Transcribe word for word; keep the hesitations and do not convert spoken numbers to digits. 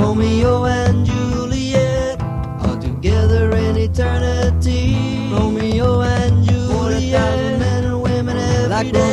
Romeo and Juliet are together in eternity. Romeo and Juliet, men and women every day.